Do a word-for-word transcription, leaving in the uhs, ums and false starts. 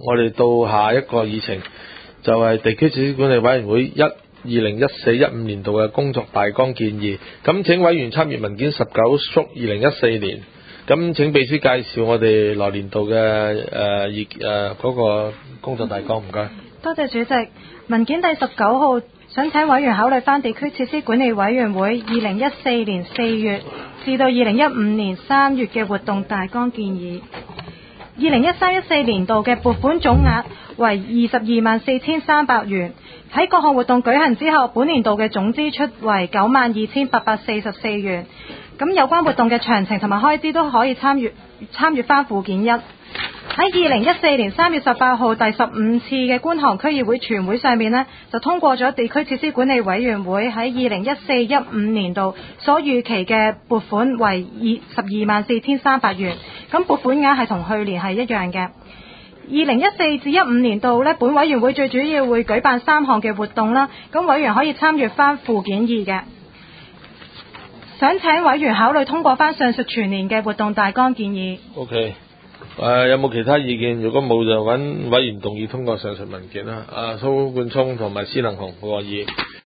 我哋到下一個議程，就係地區設施管理委員會一二零一四一五年度嘅工作大綱建議。咁請委員參閱文件十九縮二零一四年。咁請秘書介紹我哋來年度嘅誒議誒嗰個工作大綱，唔該。 多謝主席。文件第十九號，想請委員考慮翻地區設施管理委員會二零一四年四月至到二零一五年三月嘅活動大綱建議。二零一三一四年度嘅撥款總額為二十二萬四千三百元。喺各項活動舉行之後，本年度嘅總支出為九萬二千八百四十四元。咁有關活動嘅詳情同埋開支都可以參閱參閱翻附件一。喺二零一四年三月十八號第十五次嘅觀塘區議會全會上面呢，就通過咗地區設施管理委員會喺二零一四一五年度所預期嘅撥款為二十二萬四千三百元。咁撥款額係同去年係一樣嘅。二零一四至一五年度呢，本委員會最主要會舉辦三項嘅活動啦。咁委員可以參閱翻附件二嘅。想請委員考慮通過翻上述全年嘅活動大綱建議。 OK， 誒、呃、有冇其他意見？如果冇就揾委員動議通過上述文件啦。阿蘇冠聰同埋施能雄，我議。